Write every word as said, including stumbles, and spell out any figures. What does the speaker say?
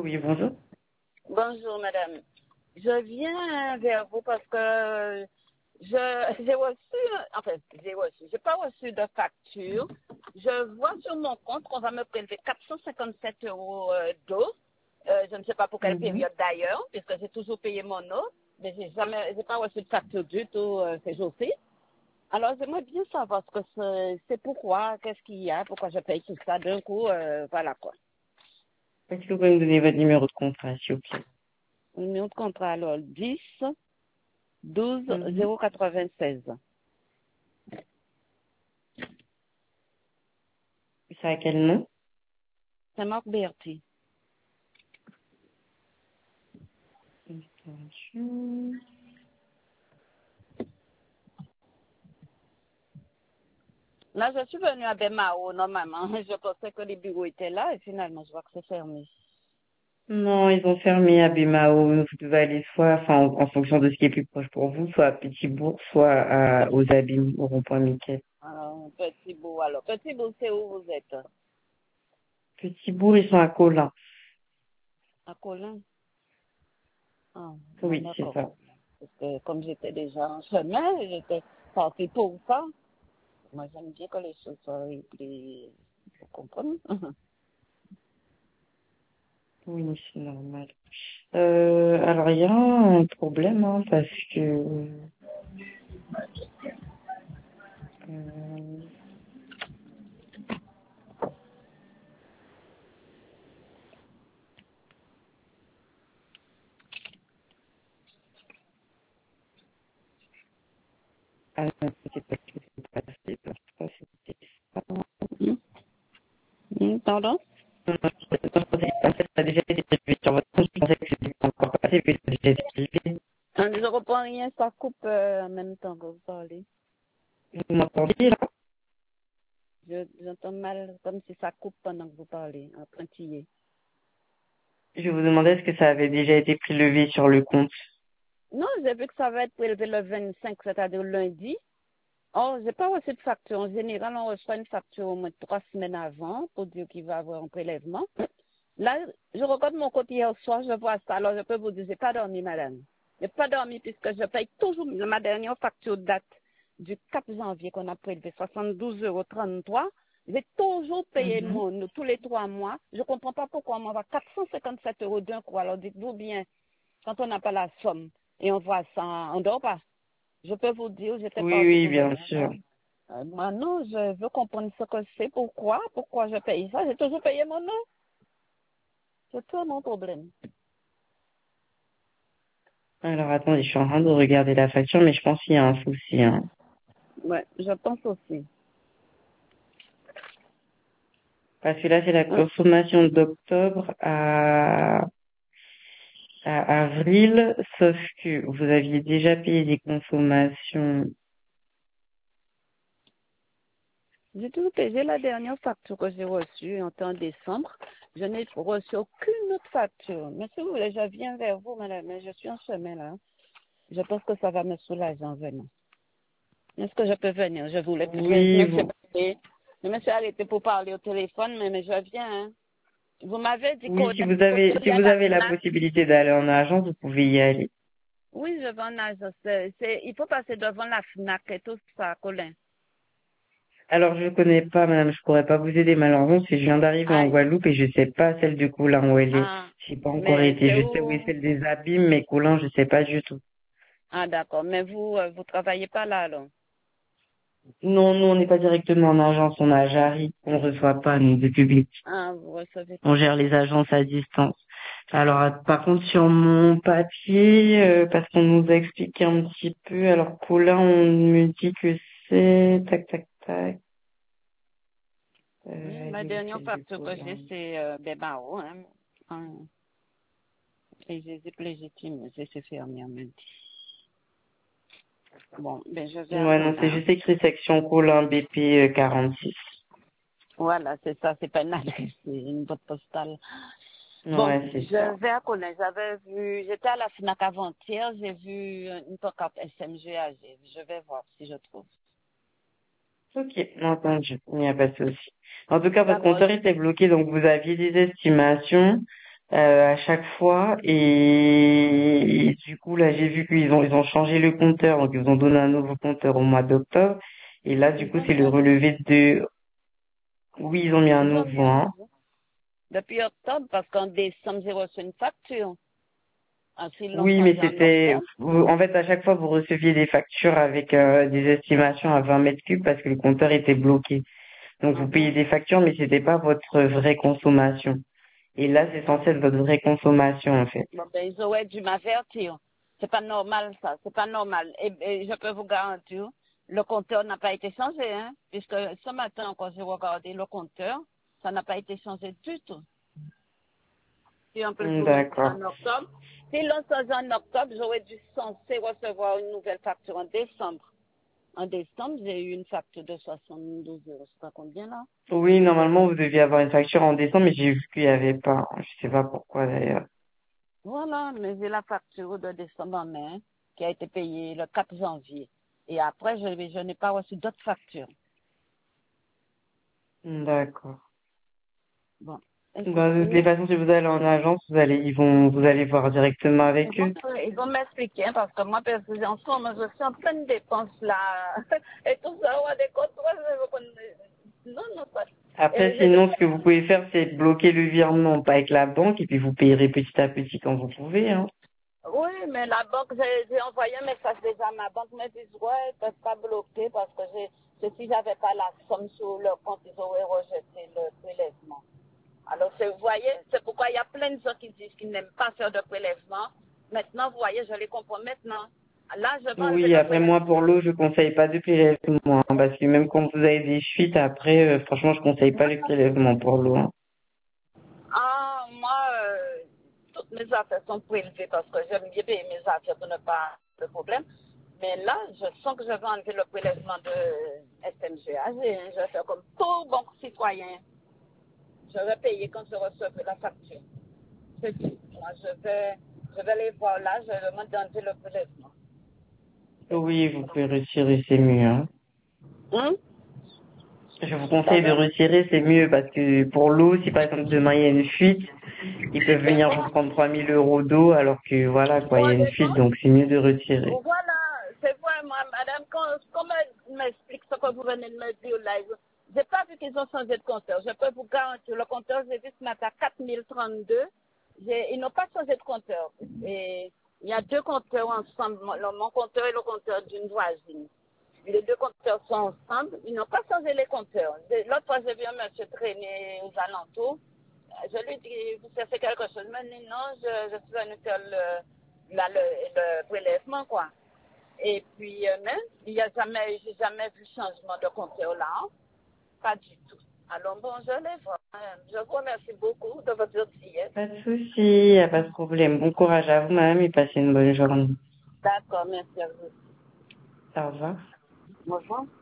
Oui, bonjour. Bonjour, madame. Je viens vers vous parce que je j'ai reçu, enfin, j'ai reçu, j'ai pas reçu de facture. Je vois sur mon compte qu'on va me prélever quatre cent cinquante-sept euros euh, d'eau. Euh, je ne sais pas pour quelle Mhm. période d'ailleurs, puisque j'ai toujours payé mon eau, mais j'ai jamais, j'ai pas reçu de facture du tout euh, ces jours-ci. Alors, j'aimerais bien savoir ce que c'est, c'est pourquoi, qu'est-ce qu'il y a, pourquoi je paye tout ça d'un coup, euh, voilà quoi. Est-ce que vous pouvez me donner votre numéro de contrat, s'il vous plaît? Numéro de contrat, alors, dix douze Mhm. zéro quatre-vingt-seize. C'est à quel nom? C'est Marc Berti. Installation. Là, je suis venue à Bemao, normalement. Je pensais que les bureaux étaient là et finalement, je vois que c'est fermé. Non, ils ont fermé à Bimao. Vous devez aller soit, enfin, en, en fonction de ce qui est plus proche pour vous, soit à Petit-Bourg, soit à, aux Abîmes, au rond-point Miquel. Alors, Petit Bout, alors. Petit Bout, c'est où vous êtes? Petit-Bourg, ils sont à Colin. À Colin? Ah, bon, Oui, c'est d'accord. ça. Parce que comme j'étais déjà en chemin, j'étais partie pour ça. Moi, j'aime bien que les choses soient réglées. Vous comprenez? Oui, c'est normal. Euh, alors, il y a un problème, hein, parce que... euh, ah non, c'était pas ce qui s'est passé, parce que c'était ça. Hmm? Hmm, pardon? Non, non, je pensais pas que ça a déjà été prélevé sur votre compte. Je pensais que c'était pas encore passé, mais ça a déjà été prélevé. Ah, je ne reprends rien, ça coupe euh, en même temps que vous parlez. Vous m'entendez, là? Je, j'entends mal, comme si ça coupe pendant que vous parlez, en pointillé. Je vous demandais est-ce que ça avait déjà été prélevé sur le compte. Non, j'ai vu que ça va être prélevé le vingt-cinq, c'est-à-dire lundi. Oh, j'ai pas reçu de facture. En général, on reçoit une facture au moins trois semaines avant pour dire qu'il va y avoir un prélèvement. Là, je regarde mon côté hier soir, je vois ça. Alors, je peux vous dire, j'ai pas dormi, madame. J'ai pas dormi puisque je paye toujours ma dernière facture date du quatre janvier qu'on a prélevé soixante-douze euros trente-trois. J'ai toujours payé Mhm. mon, tous les trois mois. Je comprends pas pourquoi on m'envoie quatre cent cinquante-sept euros d'un coup. Alors, dites-vous bien, quand on n'a pas la somme et on voit ça, on dort pas. Je peux vous dire, j'étais Oui, partie oui, pour bien rien. sûr. Euh, maintenant, je veux comprendre ce que c'est, pourquoi, pourquoi je paye ça. J'ai toujours payé mon nom. C'est tout mon problème. Alors, attendez, je suis en train de regarder la facture, mais je pense qu'il y a un souci, hein. Ouais, je pense aussi. Parce que là, c'est la Hein? consommation d'octobre à, à avril, sauf que vous aviez déjà payé des consommations. J'ai toujours payé la dernière facture que j'ai reçue en temps décembre. Je n'ai reçu aucune autre facture. Mais si vous voulez, je viens vers vous, madame, mais je suis en chemin là. Je pense que ça va me soulager en venant. Est-ce que je peux venir? Je voulais, puisque je Oui, me suis vous, arrêtée. Je me suis arrêtée pour parler au téléphone, mais, mais je viens, hein. Vous m'avez dit oui, qu'on si vous avez, il si y a vous la avez la FNAC. possibilité d'aller en agence, vous pouvez y aller. Oui, je vais en agence. C'est, c'est- il faut passer devant la FNAC et tout ça, Colin. Alors, je ne connais pas, madame, je pourrais pas vous aider, malheureusement, parce que je viens d'arriver en Ah, Guadeloupe et je sais pas celle de Colin où elle est. ah, J'ai pas encore mais été. c'est Je sais où est où? celle des Abîmes, mais Colin, je sais pas du tout. Ah, d'accord. Mais vous, euh, vous travaillez pas là, alors? Non, nous, on n'est pas directement en agence, on a Jarry. On reçoit pas, nous, de public. Ah, vous recevez On pas. gère les agences à distance. Alors, à- par contre, sur mon papier, euh, parce qu'on nous a expliqué un petit peu, alors Colin, on me dit que c'est... Tac, tac, tac. Euh, Oui, elle la est où, dernière celle de facture que Colin? j'ai, c'est euh, Bébao, hein. Ah, et j'ai dit légitime, j'ai fait fermier en même temps. Bon, ben je vais à Ouais, non, c'est Colin. juste écrit section Colin B P euh, quarante-six. Voilà, c'est ça, c'est pas une adresse, c'est une boîte postale. Bon, Ouais, c'est ça. je vais à Colin. J'avais vu, j'étais à la FNAC avant-hier, j'ai vu une pancarte S M G A G. Je vais voir si je trouve. Ok, entendu. Il n'y a pas de souci. En tout cas, votre D'accord. compteur était bloqué, donc vous aviez des estimations. euh, à chaque fois. Et, et du coup, là, j'ai vu qu'ils ont, ils ont changé le compteur. Donc, ils ont donné un nouveau compteur au mois d'octobre. Et là, du Ils coup, ont c'est mis le un nouveau. relevé de... Oui, ils ont mis un Ils ont mis nouveau, un hein. nouveau. Depuis octobre, parce qu'en décembre, j'ai reçu une facture. Ainsi, ils l'ont Oui, mais changé en c'était... octobre. vous- En fait, à chaque fois, vous receviez des factures avec euh, des estimations à vingt mètres cubes parce que le compteur était bloqué. Donc, vous payez Mhm. des factures, mais c'était pas votre vraie consommation. Et là, c'est censé être votre vraie consommation, en fait. Bon, ben, ils auraient dû m'avertir. C'est pas normal, ça. C'est pas normal. Et, et je peux vous garantir, le compteur n'a pas été changé, hein, puisque ce matin, quand j'ai regardé le compteur, ça n'a pas été changé du tout. Si en plus Hmm, vous me dites d'accord. en octobre, si l'on change en octobre, j'aurais dû censé recevoir une nouvelle facture en décembre. En décembre, j'ai eu une facture de soixante-douze euros. Je sais pas combien là. Oui, normalement, vous deviez avoir une facture en décembre, mais j'ai vu qu'il y avait pas. Je sais pas pourquoi, d'ailleurs. Voilà, mais j'ai la facture de décembre en main qui a été payée le quatre janvier. Et après, je, je n'ai pas reçu d'autres factures. Hmm, d'accord. Bon, Bah, de toutes les écoutez, façons, si vous allez en agence, vous allez, ils vont, vous allez voir directement ils avec vont, eux. me- ils vont m'expliquer, hein, parce que moi, parce que en ce moment, je suis en pleine dépense là. Et tout ça, on a des contrôles. je connais- Non, non, pas. Après, Et j'ai sinon, ce que demandé. vous pouvez faire, c'est bloquer le virement, pas avec la banque, et puis vous payerez petit à petit quand vous pouvez, hein. Oui, mais la banque, j'ai j'ai envoyé un message déjà à ma banque, me dit, ouais, ils peuvent pas bloquer parce que j'ai, que si j'avais pas la somme sur leur compte, ils auraient rejeté le prélèvement. Alors, c'est- vous voyez, c'est pourquoi il y a plein de gens qui disent qu'ils n'aiment pas faire de prélèvement. Maintenant, vous voyez, je les comprends maintenant. Là, je vais enlever Oui, le après moi, prélèvement. pour l'eau, je conseille pas de prélèvement, hein, parce que même quand vous avez des fuites, après, euh, franchement, je conseille pas le prélèvement pour l'eau, hein. Ah, moi, euh, toutes mes affaires sont prélevées parce que j'aime bien payer mes affaires pour ne pas avoir de problème. Mais là, je sens que je vais enlever le prélèvement de S M G A G. hein. Je vais faire comme tout bon citoyen. Je vais payer quand je recevrai la facture. C'est tout. Moi, je vais, je vais les voir là. Je demande d'enlever le prélèvement. C'est tout. Oui, vous pouvez retirer, c'est mieux, hein. Hum? Je vous conseille de Pardon? retirer, c'est mieux, parce que pour l'eau, si par exemple demain il y a une fuite, ils peuvent C'est venir vous bon. prendre trois mille euros d'eau, alors que voilà, Vous quoi, vous il y a une rendez fuite, compte? donc c'est mieux de retirer. Voilà, c'est vrai, moi, madame, quand, quand elle m'explique ce que vous venez de me dire là, je n'ai pas vu qu'ils ont changé de compteur. Je peux vous garantir, le compteur, j'ai vu ce matin quatre mille trente-deux. J'ai- Ils n'ont pas changé de compteur. Et il y a deux compteurs ensemble, mon, le- mon compteur et le compteur d'une voisine. Les deux compteurs sont ensemble. Ils n'ont pas changé les compteurs. De- L'autre fois, j'ai vu un monsieur traîner aux alentours. Je lui dis, vous cherchez quelque chose. Il m'a dit, non, je, je suis venu faire le, la- le, le prélèvement, quoi. Et puis, euh, mais, il n'y a jamais, j'ai jamais vu changement de compteur là. hein. Pas du tout. Alors, bon, je les vois. hein. Je vous remercie beaucoup de votre gentillesse. Pas de souci, y a pas de problème. Bon courage à vous, madame, et passez une bonne journée. D'accord, merci à vous. Au revoir. Au revoir.